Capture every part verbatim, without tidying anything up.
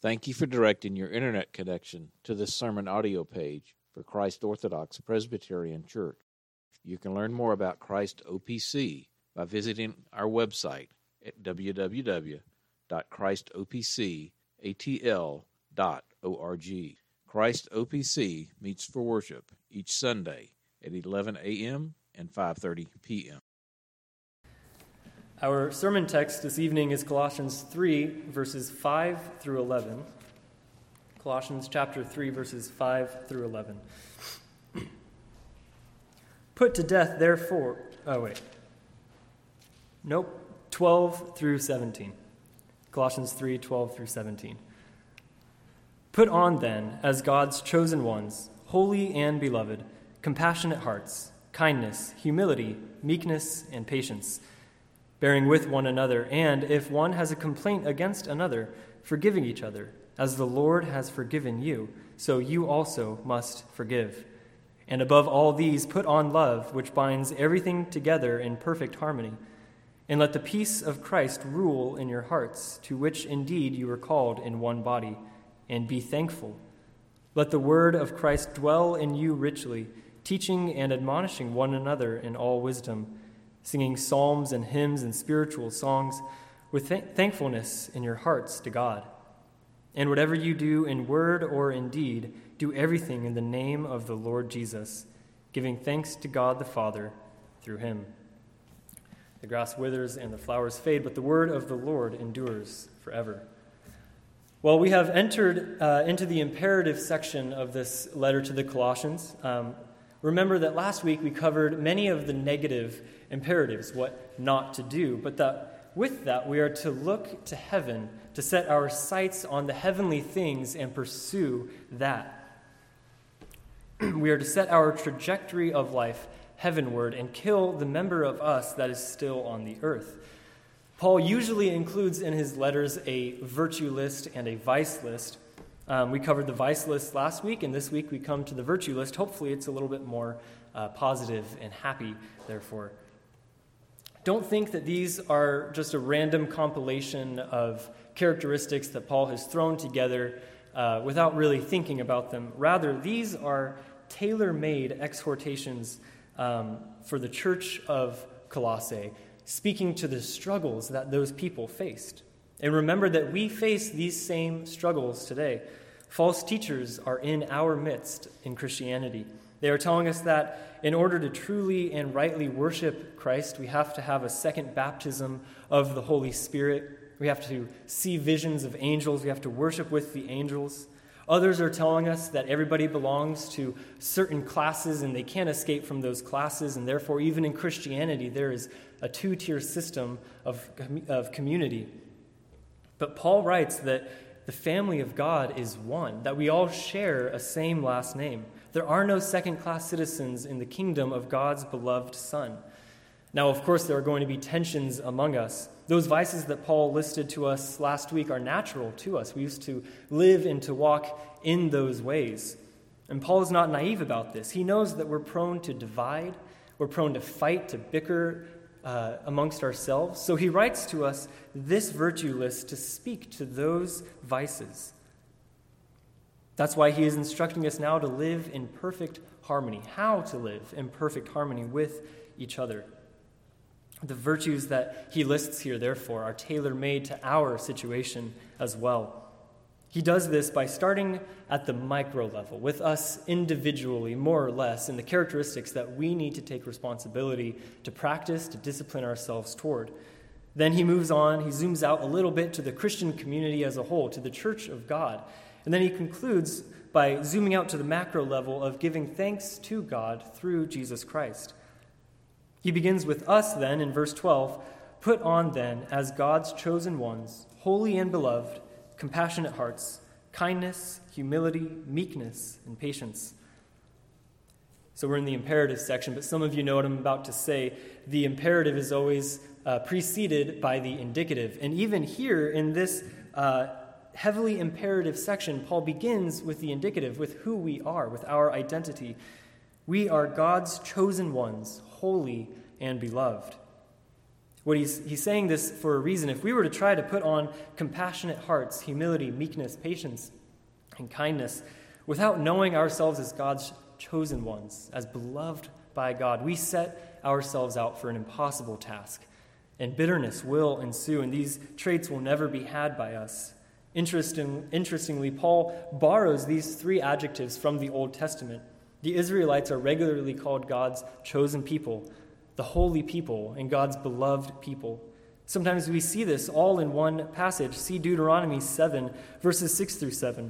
Thank you for directing your internet connection to this sermon audio page for Christ Orthodox Presbyterian Church. You can learn more about Christ O P C by visiting our website at w w w dot christ o p c a t l dot org. Christ O P C meets for worship each Sunday at eleven a.m. and five thirty p.m. Our sermon text this evening is Colossians three, verses five through eleven. Colossians chapter three, verses five through eleven. Put to death, therefore... Oh, wait. Nope. twelve through seventeen. Colossians three, twelve through seventeen. Put on, then, as God's chosen ones, holy and beloved, compassionate hearts, kindness, humility, meekness, and patience, bearing with one another, and, if one has a complaint against another, forgiving each other. As the Lord has forgiven you, so you also must forgive. And above all these, put on love, which binds everything together in perfect harmony. And let the peace of Christ rule in your hearts, to which indeed you were called in one body, and be thankful. Let the word of Christ dwell in you richly, teaching and admonishing one another in all wisdom, singing psalms and hymns and spiritual songs with th- thankfulness in your hearts to God. And whatever you do in word or in deed, do everything in the name of the Lord Jesus, giving thanks to God the Father through him. The grass withers and the flowers fade, but the word of the Lord endures forever. Well, we have entered uh, into the imperative section of this letter to the Colossians. Um, remember that last week we covered many of the negative imperatives, what not to do, but that with that we are to look to heaven, to set our sights on the heavenly things and pursue that. We are to set our trajectory of life heavenward and kill the member of us that is still on the earth. Paul usually includes in his letters a virtue list and a vice list. Um, we covered the vice list last week, and this week we come to the virtue list. Hopefully it's a little bit more uh, positive and happy, therefore. Don't think that these are just a random compilation of characteristics that Paul has thrown together uh, without really thinking about them. Rather, these are tailor-made exhortations um, for the church of Colossae, speaking to the struggles that those people faced. And remember that we face these same struggles today. False teachers are in our midst in Christianity. They are telling us that in order to truly and rightly worship Christ, we have to have a second baptism of the Holy Spirit. We have to see visions of angels. We have to worship with the angels. Others are telling us that everybody belongs to certain classes and they can't escape from those classes, and therefore even in Christianity there is a two-tier system of, of community. But Paul writes that the family of God is one, that we all share a same last name. There are no second-class citizens in the kingdom of God's beloved Son. Now, of course, there are going to be tensions among us. Those vices that Paul listed to us last week are natural to us. We used to live and to walk in those ways. And Paul is not naive about this. He knows that we're prone to divide, we're prone to fight, to bicker uh, amongst ourselves. So he writes to us this virtue list to speak to those vices. That's why he is instructing us now to live in perfect harmony, how to live in perfect harmony with each other. The virtues that he lists here, therefore, are tailor-made to our situation as well. He does this by starting at the micro level, with us individually, more or less, in the characteristics that we need to take responsibility to practice, to discipline ourselves toward. Then he moves on, he zooms out a little bit to the Christian community as a whole, to the church of God. And then he concludes by zooming out to the macro level of giving thanks to God through Jesus Christ. He begins with us then in verse twelve, put on then as God's chosen ones, holy and beloved, compassionate hearts, kindness, humility, meekness, and patience. So we're in the imperative section, but some of you know what I'm about to say. The imperative is always uh, preceded by the indicative. And even here in this uh, heavily imperative section, Paul begins with the indicative, with who we are, with our identity. We are God's chosen ones, holy and beloved. What he's, he's saying this for a reason. If we were to try to put on compassionate hearts, humility, meekness, patience, and kindness, without knowing ourselves as God's chosen ones, as beloved by God, we set ourselves out for an impossible task. And bitterness will ensue, and these traits will never be had by us. Interesting, interestingly, Paul borrows these three adjectives from the Old Testament. The Israelites are regularly called God's chosen people, the holy people, and God's beloved people. Sometimes we see this all in one passage. See Deuteronomy seven, verses six through seven.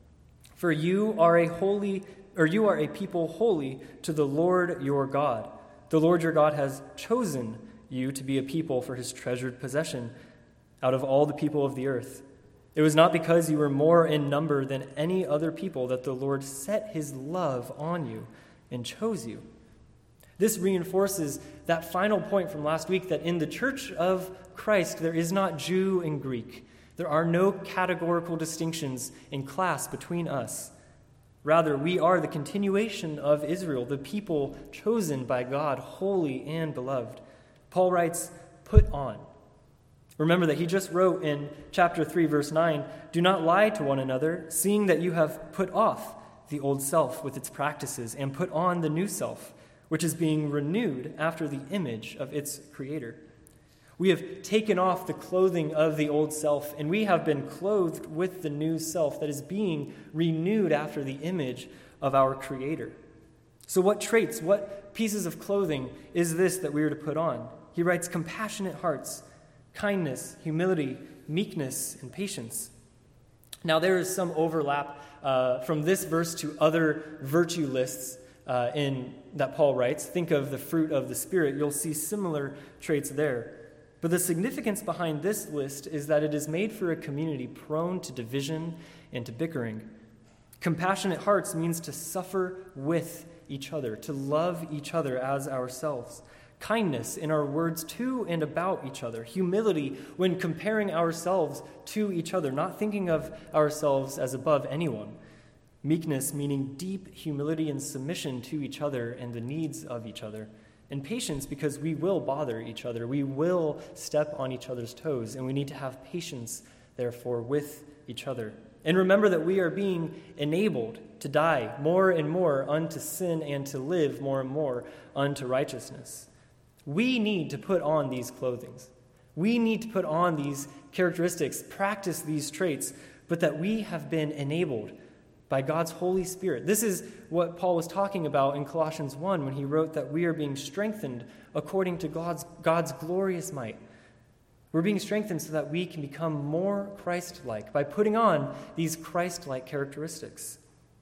For you are a holy, or you are a people holy to the Lord your God. The Lord your God has chosen you to be a people for his treasured possession out of all the people of the earth. It was not because you were more in number than any other people that the Lord set his love on you and chose you. This reinforces that final point from last week that in the church of Christ there is not Jew and Greek. There are no categorical distinctions in class between us. Rather, we are the continuation of Israel, the people chosen by God, holy and beloved. Paul writes, put on. Remember that he just wrote in chapter three, verse nine, do not lie to one another, seeing that you have put off the old self with its practices and put on the new self, which is being renewed after the image of its creator. We have taken off the clothing of the old self, and we have been clothed with the new self that is being renewed after the image of our creator. So what traits, what pieces of clothing is this that we are to put on? He writes, compassionate hearts, kindness, humility, meekness, and patience. Now there is some overlap uh, from this verse to other virtue lists uh, in that Paul writes. Think of the fruit of the Spirit. You'll see similar traits there. But the significance behind this list is that it is made for a community prone to division and to bickering. Compassionate hearts means to suffer with each other, to love each other as ourselves. Kindness in our words to and about each other. Humility when comparing ourselves to each other, not thinking of ourselves as above anyone. Meekness meaning deep humility and submission to each other and the needs of each other. And patience because we will bother each other. We will step on each other's toes, and we need to have patience, therefore, with each other. And remember that we are being enabled to die more and more unto sin and to live more and more unto righteousness. We need to put on these clothings. We need to put on these characteristics, practice these traits, but that we have been enabled by God's Holy Spirit. This is what Paul was talking about in Colossians one when he wrote that we are being strengthened according to God's, God's glorious might. We're being strengthened so that we can become more Christ-like by putting on these Christ-like characteristics.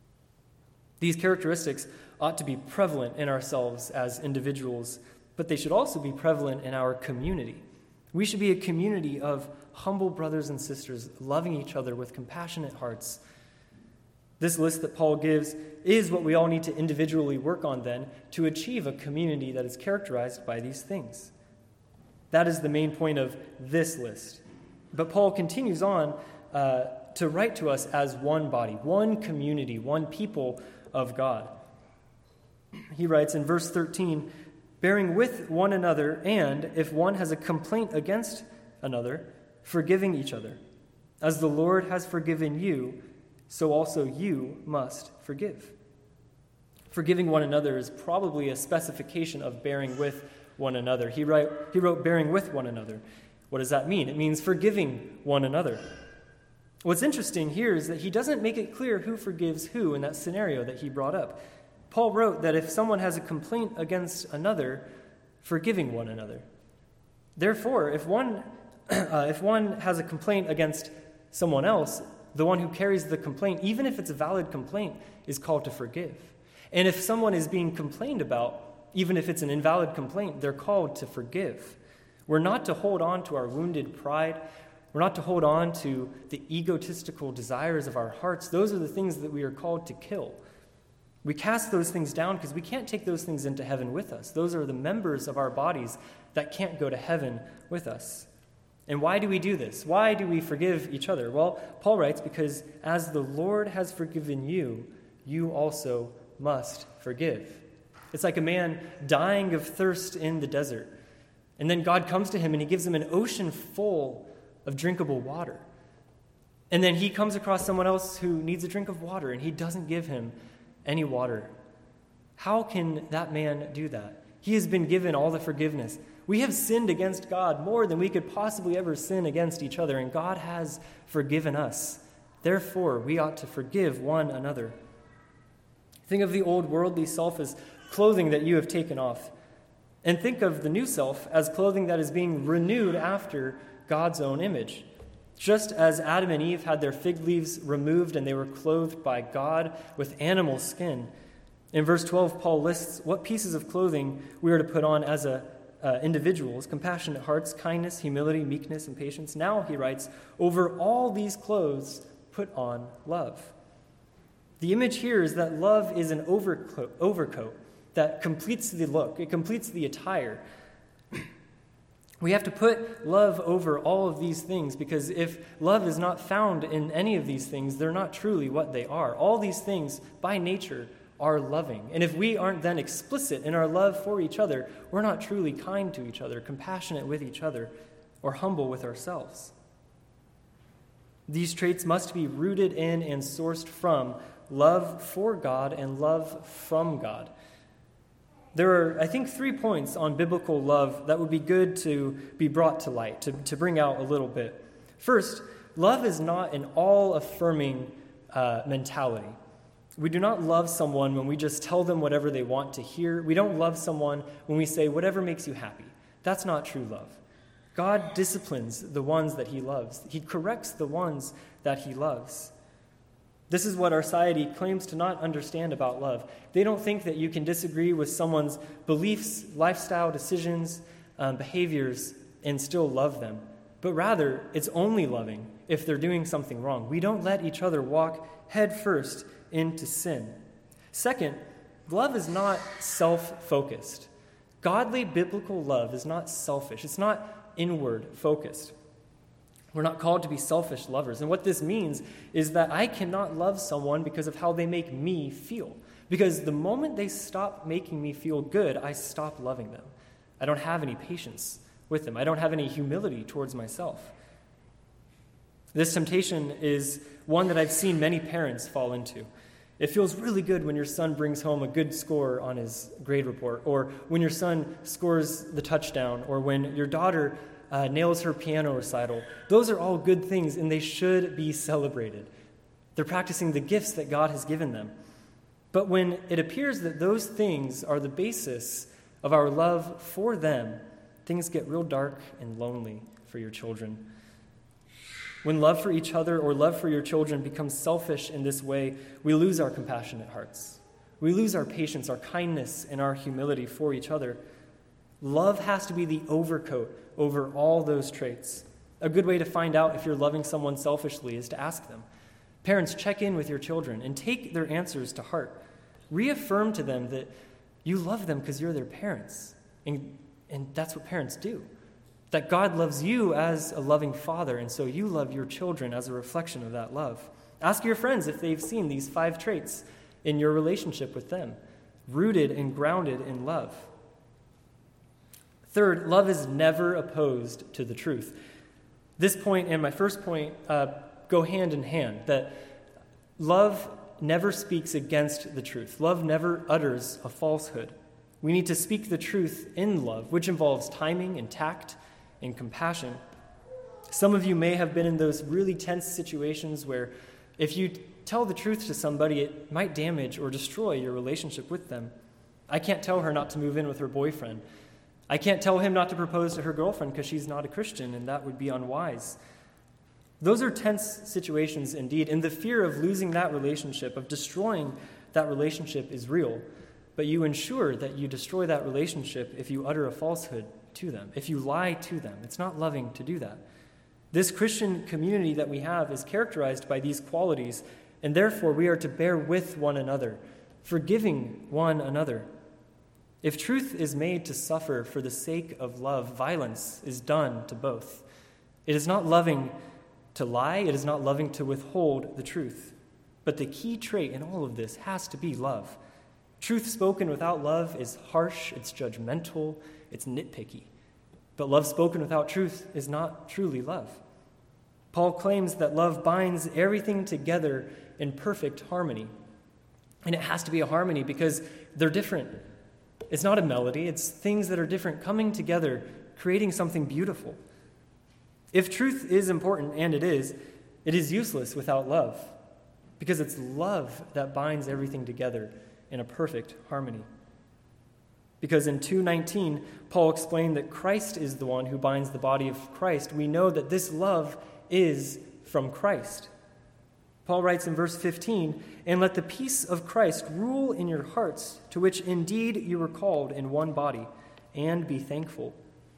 These characteristics ought to be prevalent in ourselves as individuals, but they should also be prevalent in our community. We should be a community of humble brothers and sisters, loving each other with compassionate hearts. This list that Paul gives is what we all need to individually work on then to achieve a community that is characterized by these things. That is the main point of this list. But Paul continues on uh, to write to us as one body, one community, one people of God. He writes in verse thirteen, bearing with one another, and if one has a complaint against another, forgiving each other. As the Lord has forgiven you, so also you must forgive. Forgiving one another is probably a specification of bearing with one another. He write, he wrote bearing with one another. What does that mean? It means forgiving one another. What's interesting here is that he doesn't make it clear who forgives who in that scenario that he brought up. Paul wrote that if someone has a complaint against another, forgiving one another. Therefore, if one, uh, if one has a complaint against someone else, the one who carries the complaint, even if it's a valid complaint, is called to forgive. And if someone is being complained about, even if it's an invalid complaint, they're called to forgive. We're not to hold on to our wounded pride. We're not to hold on to the egotistical desires of our hearts. Those are the things that we are called to kill. We cast those things down because we can't take those things into heaven with us. Those are the members of our bodies that can't go to heaven with us. And why do we do this? Why do we forgive each other? Well, Paul writes, because as the Lord has forgiven you, you also must forgive. It's like a man dying of thirst in the desert. And then God comes to him and he gives him an ocean full of drinkable water. And then he comes across someone else who needs a drink of water and he doesn't give him any water. How can that man do that? He has been given all the forgiveness. We have sinned against God more than we could possibly ever sin against each other, and God has forgiven us. Therefore, we ought to forgive one another. Think of the old worldly self as clothing that you have taken off, and think of the new self as clothing that is being renewed after God's own image. Just as Adam and Eve had their fig leaves removed and they were clothed by God with animal skin, in verse twelve, Paul lists what pieces of clothing we are to put on as a Uh, individuals: compassionate hearts, kindness, humility, meekness, and patience. Now, he writes, over all these clothes, put on love. The image here is that love is an overcoat, overcoat that completes the look. It completes the attire. We have to put love over all of these things, because if love is not found in any of these things, they're not truly what they are. All these things, by nature, are loving. And if we aren't then explicit in our love for each other, we're not truly kind to each other, compassionate with each other, or humble with ourselves. These traits must be rooted in and sourced from love for God and love from God. There are, I think, three points on biblical love that would be good to be brought to light, to, to bring out a little bit. First, love is not an all-affirming uh, mentality. We do not love someone when we just tell them whatever they want to hear. We don't love someone when we say whatever makes you happy. That's not true love. God disciplines the ones that he loves. He corrects the ones that he loves. This is what our society claims to not understand about love. They don't think that you can disagree with someone's beliefs, lifestyle decisions, um, behaviors, and still love them. But rather, it's only loving if they're doing something wrong. We don't let each other walk head first into sin. Second, love is not self-focused. Godly biblical love is not selfish. It's not inward-focused. We're not called to be selfish lovers. And what this means is that I cannot love someone because of how they make me feel. Because the moment they stop making me feel good, I stop loving them. I don't have any patience with them. I don't have any humility towards myself. This temptation is one that I've seen many parents fall into. It feels really good when your son brings home a good score on his grade report, or when your son scores the touchdown, or when your daughter uh, nails her piano recital. Those are all good things, and they should be celebrated. They're practicing the gifts that God has given them. But when it appears that those things are the basis of our love for them, things get real dark and lonely for your children. When love for each other or love for your children becomes selfish in this way, we lose our compassionate hearts. We lose our patience, our kindness, and our humility for each other. Love has to be the overcoat over all those traits. A good way to find out if you're loving someone selfishly is to ask them. Parents, check in with your children and take their answers to heart. Reaffirm to them that you love them because you're their parents, and, and that's what parents do. That God loves you as a loving father, and so you love your children as a reflection of that love. Ask your friends if they've seen these five traits in your relationship with them, rooted and grounded in love. Third, love is never opposed to the truth. This point and my first point uh, go hand in hand, that love never speaks against the truth. Love never utters a falsehood. We need to speak the truth in love, which involves timing and tact and compassion. Some of you may have been in those really tense situations where if you tell the truth to somebody, it might damage or destroy your relationship with them. I can't tell her not to move in with her boyfriend. I can't tell him not to propose to her girlfriend because she's not a Christian, and that would be unwise. Those are tense situations indeed, and the fear of losing that relationship, of destroying that relationship, is real. But you ensure that you destroy that relationship if you utter a falsehood to them, if you lie to them. It's not loving to do that. This Christian community that we have is characterized by these qualities, and therefore we are to bear with one another, forgiving one another. If truth is made to suffer for the sake of love, violence is done to both. It is not loving to lie, it is not loving to withhold the truth. But the key trait in all of this has to be love. Truth spoken without love is harsh, it's judgmental, it's nitpicky. But love spoken without truth is not truly love. Paul claims that love binds everything together in perfect harmony. And it has to be a harmony because they're different. It's not a melody, it's things that are different coming together, creating something beautiful. If truth is important, and it is, it is useless without love, because it's love that binds everything together in a perfect harmony. Because in two nineteen, Paul explained that Christ is the one who binds the body of Christ. We know that this love is from Christ. Paul writes in verse fifteen, "And let the peace of Christ rule in your hearts, to which indeed you were called in one body, and be thankful."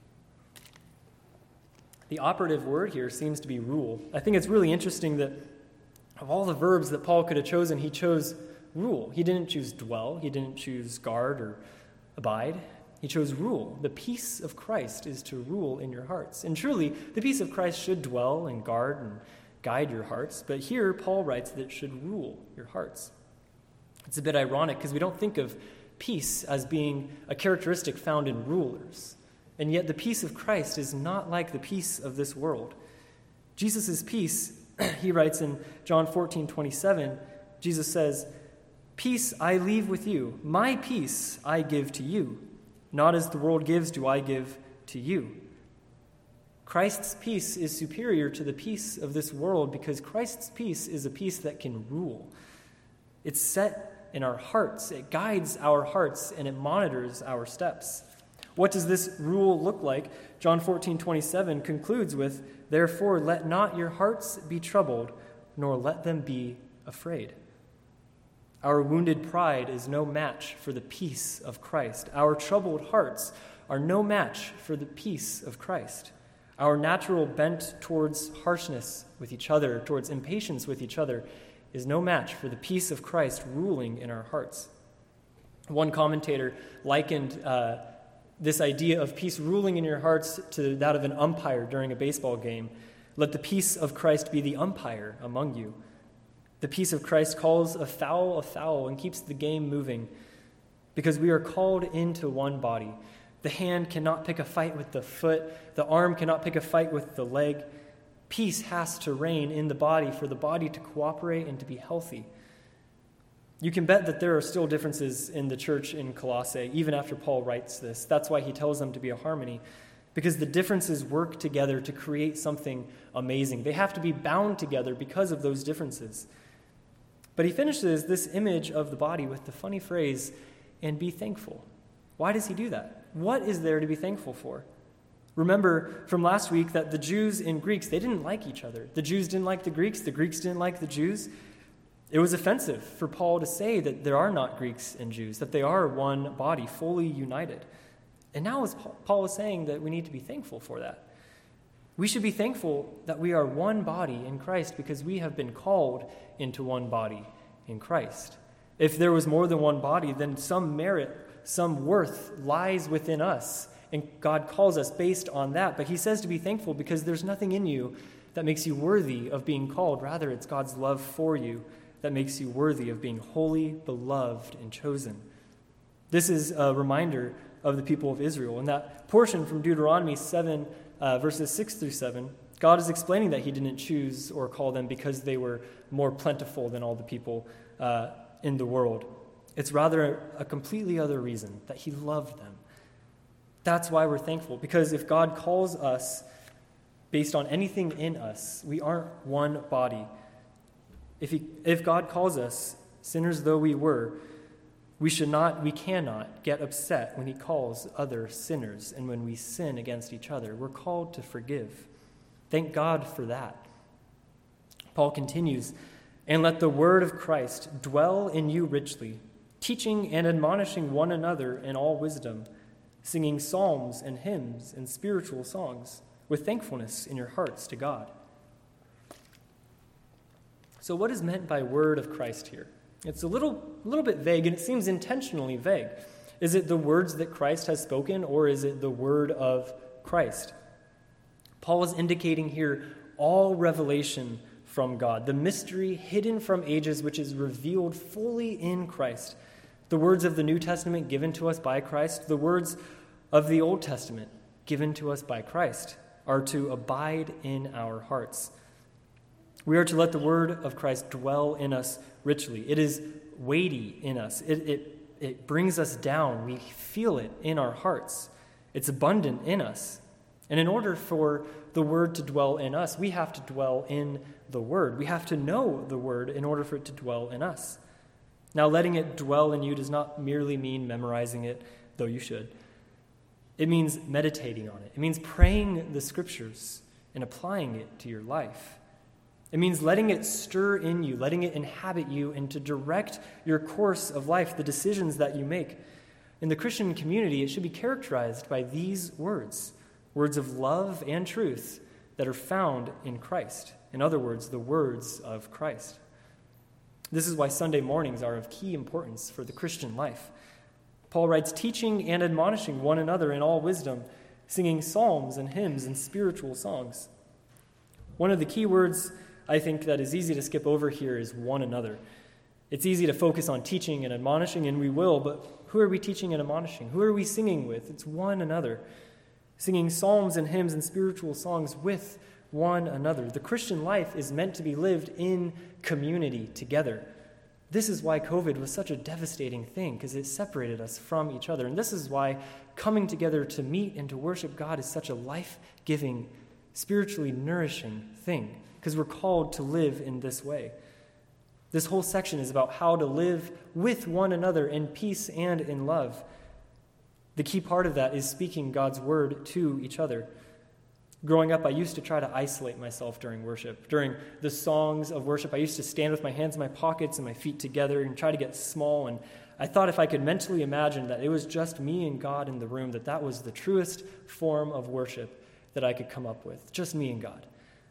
The operative word here seems to be rule. I think it's really interesting that of all the verbs that Paul could have chosen, he chose rule. He didn't choose dwell. He didn't choose guard or abide. He chose rule. The peace of Christ is to rule in your hearts. And truly, the peace of Christ should dwell and guard and guide your hearts. But here, Paul writes that it should rule your hearts. It's a bit ironic because we don't think of peace as being a characteristic found in rulers. And yet the peace of Christ is not like the peace of this world. Jesus' peace, he writes in John fourteen twenty-seven, Jesus says, "Peace I leave with you, my peace I give to you. Not as the world gives do I give to you." Christ's peace is superior to the peace of this world because Christ's peace is a peace that can rule. It's set in our hearts, it guides our hearts, and it monitors our steps. What does this rule look like? John fourteen twenty-seven concludes with, "Therefore let not your hearts be troubled, nor let them be afraid." Our wounded pride is no match for the peace of Christ. Our troubled hearts are no match for the peace of Christ. Our natural bent towards harshness with each other, towards impatience with each other, is no match for the peace of Christ ruling in our hearts. One commentator likened uh, this idea of peace ruling in your hearts to that of an umpire during a baseball game. Let the peace of Christ be the umpire among you. The peace of Christ calls a foul a foul and keeps the game moving because we are called into one body. The hand cannot pick a fight with the foot. The arm cannot pick a fight with the leg. Peace has to reign in the body for the body to cooperate and to be healthy. You can bet that there are still differences in the church in Colossae, even after Paul writes this. That's why he tells them to be a harmony, because the differences work together to create something amazing. They have to be bound together because of those differences. But he finishes this image of the body with the funny phrase, "and be thankful." Why does he do that? What is there to be thankful for? Remember from last week that the Jews and Greeks, they didn't like each other. The Jews didn't like the Greeks. The Greeks didn't like the Jews. It was offensive for Paul to say that there are not Greeks and Jews, that they are one body, fully united. And now as Paul is saying that we need to be thankful for that. We should be thankful that we are one body in Christ because we have been called into one body in Christ. If there was more than one body, then some merit, some worth lies within us, and God calls us based on that. But he says to be thankful because there's nothing in you that makes you worthy of being called. Rather, it's God's love for you that makes you worthy of being holy, beloved, and chosen. This is a reminder of the people of Israel. In that portion from Deuteronomy seven, uh, verses six through seven, God is explaining that he didn't choose or call them because they were more plentiful than all the people uh, in the world. It's rather a completely other reason, that he loved them. That's why we're thankful, because if God calls us based on anything in us, we aren't one body. If he, if God calls us, sinners though we were, we should not, we cannot get upset when he calls other sinners and when we sin against each other. We're called to forgive. Thank God for that. Paul continues, "And let the word of Christ dwell in you richly, teaching and admonishing one another in all wisdom, singing psalms and hymns and spiritual songs with thankfulness in your hearts to God." So what is meant by word of Christ here? It's a little, a little bit vague, and it seems intentionally vague. Is it the words that Christ has spoken, or is it the word of Christ? Paul is indicating here all revelation from God, the mystery hidden from ages which is revealed fully in Christ. The words of the New Testament given to us by Christ, the words of the Old Testament given to us by Christ are to abide in our hearts. We are to let the word of Christ dwell in us richly. It is weighty in us. It, it, it brings us down. We feel it in our hearts. It's abundant in us. And in order for the word to dwell in us, we have to dwell in the word. We have to know the word in order for it to dwell in us. Now, letting it dwell in you does not merely mean memorizing it, though you should. It means meditating on it. It means praying the scriptures and applying it to your life. It means letting it stir in you, letting it inhabit you, and to direct your course of life, the decisions that you make. In the Christian community, it should be characterized by these words, words of love and truth that are found in Christ. In other words, the words of Christ. This is why Sunday mornings are of key importance for the Christian life. Paul writes, teaching and admonishing one another in all wisdom, singing psalms and hymns and spiritual songs. One of the key words I think that is easy to skip over here is one another. It's easy to focus on teaching and admonishing, and we will, but who are we teaching and admonishing? Who are we singing with? It's one another. Singing psalms and hymns and spiritual songs with one another. The Christian life is meant to be lived in community together. This is why COVID was such a devastating thing, because it separated us from each other. And this is why coming together to meet and to worship God is such a life-giving, spiritually nourishing thing, because we're called to live in this way. This whole section is about how to live with one another in peace and in love. The key part of that is speaking God's word to each other. Growing up, I used to try to isolate myself during worship. During the songs of worship, I used to stand with my hands in my pockets and my feet together and try to get small. And I thought if I could mentally imagine that it was just me and God in the room, that that was the truest form of worship that I could come up with, just me and God.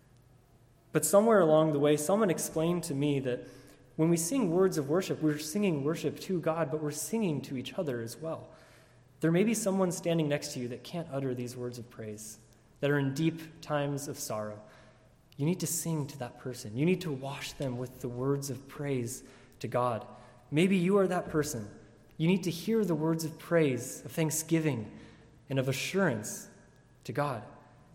But somewhere along the way, someone explained to me that when we sing words of worship, we're singing worship to God, but we're singing to each other as well. There may be someone standing next to you that can't utter these words of praise, that are in deep times of sorrow. You need to sing to that person. You need to wash them with the words of praise to God. Maybe you are that person. You need to hear the words of praise, of thanksgiving, and of assurance to God.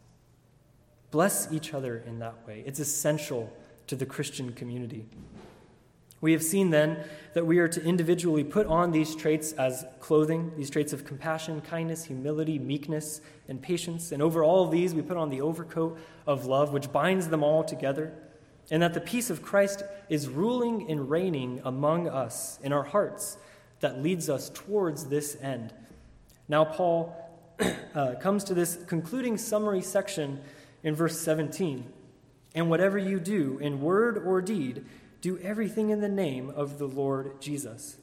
Bless each other in that way. It's essential to the Christian community. We have seen then that we are to individually put on these traits as clothing, these traits of compassion, kindness, humility, meekness, and patience. And over all of these, we put on the overcoat of love, which binds them all together. And that the peace of Christ is ruling and reigning among us in our hearts that leads us towards this end. Now, Paul uh, comes to this concluding summary section in verse seventeen. And whatever you do in word or deed, do everything in the name of the Lord Jesus.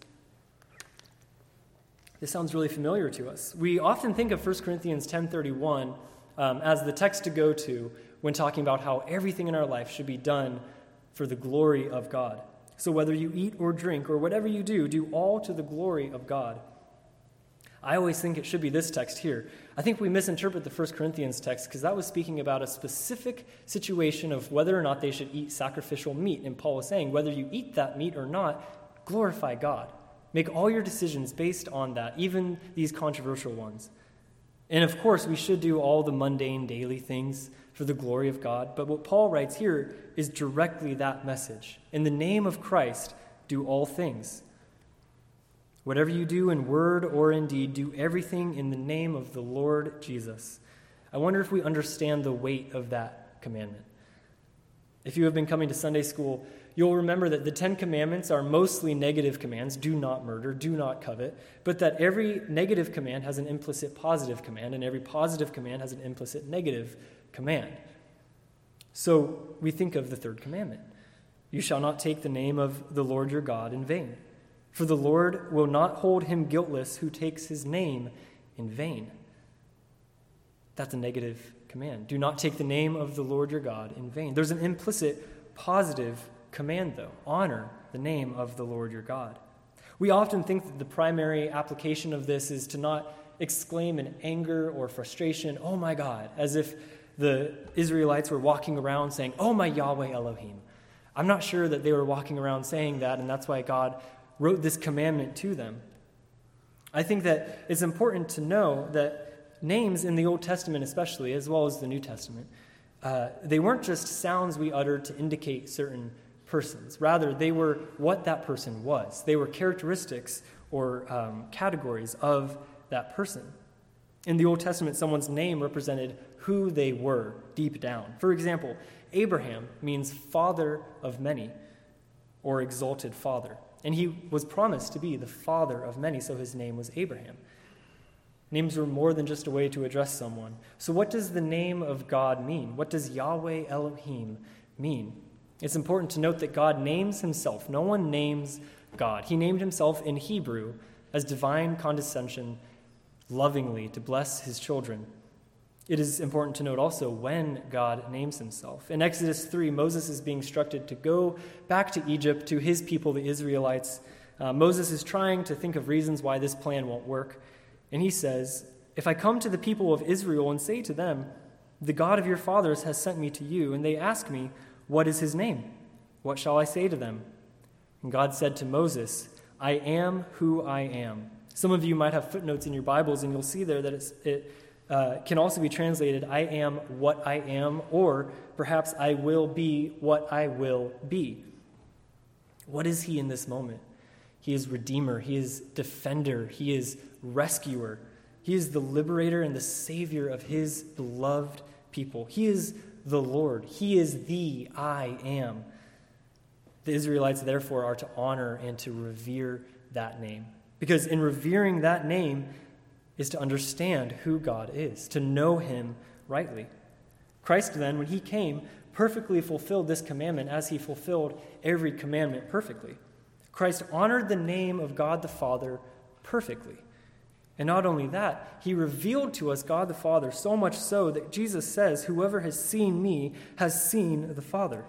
This sounds really familiar to us. We often think of First Corinthians ten thirty-one um, as the text to go to when talking about how everything in our life should be done for the glory of God. So whether you eat or drink or whatever you do, do all to the glory of God. I always think it should be this text here. I think we misinterpret the First Corinthians text because that was speaking about a specific situation of whether or not they should eat sacrificial meat. And Paul was saying, whether you eat that meat or not, glorify God. Make all your decisions based on that, even these controversial ones. And of course, we should do all the mundane daily things for the glory of God. But what Paul writes here is directly that message. In the name of Christ, do all things. Whatever you do in word or in deed, do everything in the name of the Lord Jesus. I wonder if we understand the weight of that commandment. If you have been coming to Sunday school, you'll remember that the Ten Commandments are mostly negative commands. Do not murder, do not covet. But that every negative command has an implicit positive command, and every positive command has an implicit negative command. So we think of the third commandment. You shall not take the name of the Lord your God in vain. For the Lord will not hold him guiltless who takes his name in vain. That's a negative command. Do not take the name of the Lord your God in vain. There's an implicit positive command, though. Honor the name of the Lord your God. We often think that the primary application of this is to not exclaim in anger or frustration, "Oh my God," as if the Israelites were walking around saying, "Oh my Yahweh Elohim." I'm not sure that they were walking around saying that, and that's why God wrote this commandment to them. I think that it's important to know that names in the Old Testament especially, as well as the New Testament, uh, they weren't just sounds we uttered to indicate certain persons. Rather, they were what that person was. They were characteristics or um, categories of that person. In the Old Testament, someone's name represented who they were deep down. For example, Abraham means father of many, or exalted father. And he was promised to be the father of many, so his name was Abraham. Names were more than just a way to address someone. So what does the name of God mean? What does Yahweh Elohim mean? It's important to note that God names himself. No one names God. He named himself in Hebrew as divine condescension, lovingly to bless his children. It is important to note also when God names himself. In Exodus three, Moses is being instructed to go back to Egypt, to his people, the Israelites. Uh, Moses is trying to think of reasons why this plan won't work. And he says, "If I come to the people of Israel and say to them, 'The God of your fathers has sent me to you,' and they ask me, 'What is his name?' What shall I say to them?" And God said to Moses, "I am who I am." Some of you might have footnotes in your Bibles, and you'll see there that it's, it uh, can also be translated, "I am what I am," or perhaps "I will be what I will be." What is he in this moment? He is Redeemer. He is Defender. He is Rescuer. He is the Liberator and the Savior of his beloved people. He is the Lord. He is the I Am. The Israelites, therefore, are to honor and to revere that name. Because in revering that name is to understand who God is, to know him rightly. Christ, then, when he came, perfectly fulfilled this commandment as he fulfilled every commandment perfectly. Christ honored the name of God the Father perfectly. And not only that, he revealed to us God the Father, so much so that Jesus says, "Whoever has seen me has seen the Father."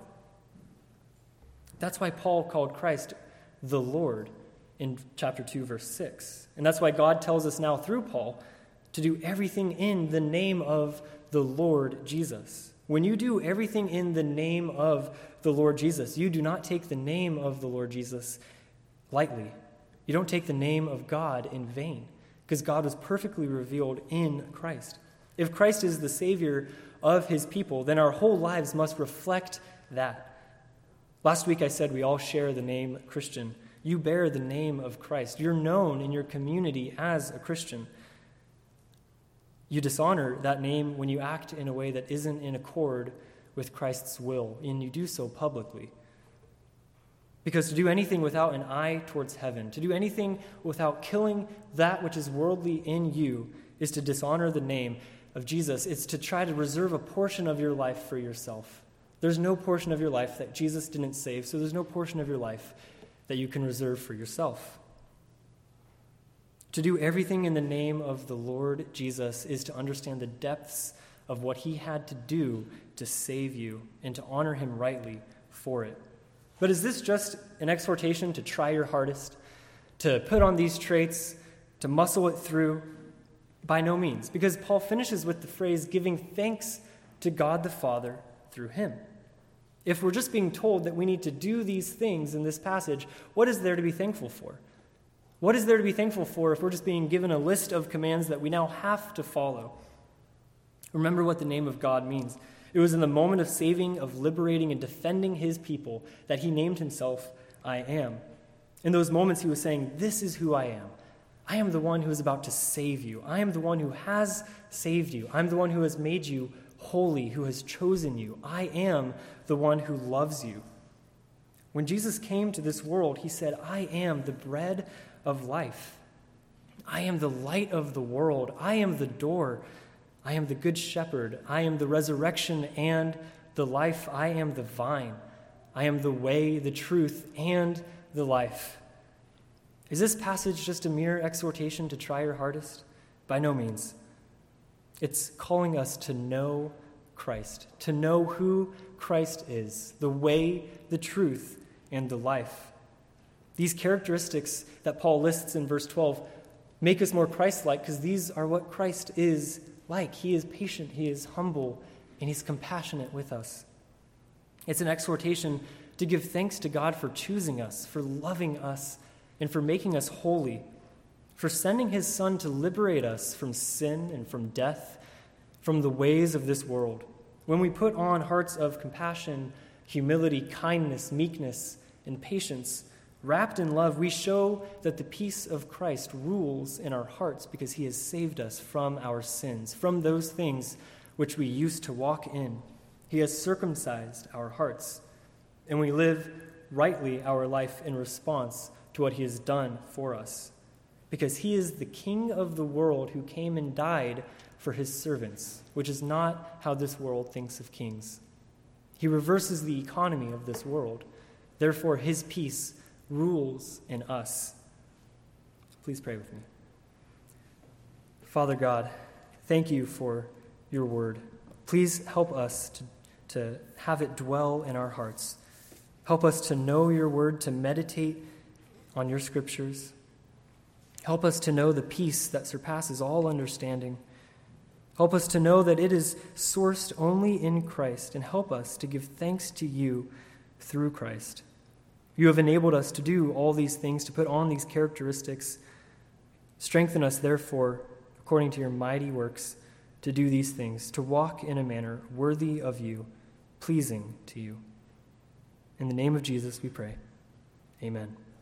That's why Paul called Christ the Lord in chapter two, verse six. And that's why God tells us now through Paul to do everything in the name of the Lord Jesus. When you do everything in the name of the Lord Jesus, you do not take the name of the Lord Jesus lightly. You don't take the name of God in vain, because God was perfectly revealed in Christ. If Christ is the Savior of his people, then our whole lives must reflect that. Last week I said we all share the name Christian. You bear the name of Christ. You're known in your community as a Christian. You dishonor that name when you act in a way that isn't in accord with Christ's will, and you do so publicly. Because to do anything without an eye towards heaven, to do anything without killing that which is worldly in you, is to dishonor the name of Jesus. It's to try to reserve a portion of your life for yourself. There's no portion of your life that Jesus didn't save, so there's no portion of your life that you can reserve for yourself. To do everything in the name of the Lord Jesus is to understand the depths of what he had to do to save you and to honor him rightly for it. But is this just an exhortation to try your hardest, to put on these traits, to muscle it through? By no means, because Paul finishes with the phrase, giving thanks to God the Father through him. If we're just being told that we need to do these things in this passage, what is there to be thankful for? What is there to be thankful for if we're just being given a list of commands that we now have to follow? Remember what the name of God means. It was in the moment of saving, of liberating, and defending his people that he named himself, I Am. In those moments, he was saying, this is who I am. I am the one who is about to save you. I am the one who has saved you. I'm the one who has made you holy, who has chosen you. I am the one who loves you. When Jesus came to this world, he said, I am the bread of life. I am the light of the world. I am the door. I am the good shepherd. I am the resurrection and the life. I am the vine. I am the way, the truth, and the life. Is this passage just a mere exhortation to try your hardest? By no means. It's calling us to know Christ, to know who Christ is, the way, the truth, and the life. These characteristics that Paul lists in verse twelve make us more Christ-like because these are what Christ is like. He is patient, he is humble, and he's compassionate with us. It's an exhortation to give thanks to God for choosing us, for loving us, and for making us holy. for sending his Son to liberate us from sin and from death, from the ways of this world. When we put on hearts of compassion, humility, kindness, meekness, and patience, wrapped in love, we show that the peace of Christ rules in our hearts because he has saved us from our sins, from those things which we used to walk in. He has circumcised our hearts, and we live rightly our life in response to what he has done for us, because he is the King of the world who came and died for his servants, which is not how this world thinks of kings. He reverses the economy of this world. Therefore, his peace rules in us. Please pray with me. Father God, thank you for your word. Please help us to, to have it dwell in our hearts. Help us to know your word, to meditate on your scriptures. Help us to know the peace that surpasses all understanding. Help us to know that it is sourced only in Christ, and help us to give thanks to you through Christ. You have enabled us to do all these things, to put on these characteristics. Strengthen us, therefore, according to your mighty works, to do these things, to walk in a manner worthy of you, pleasing to you. In the name of Jesus we pray. Amen.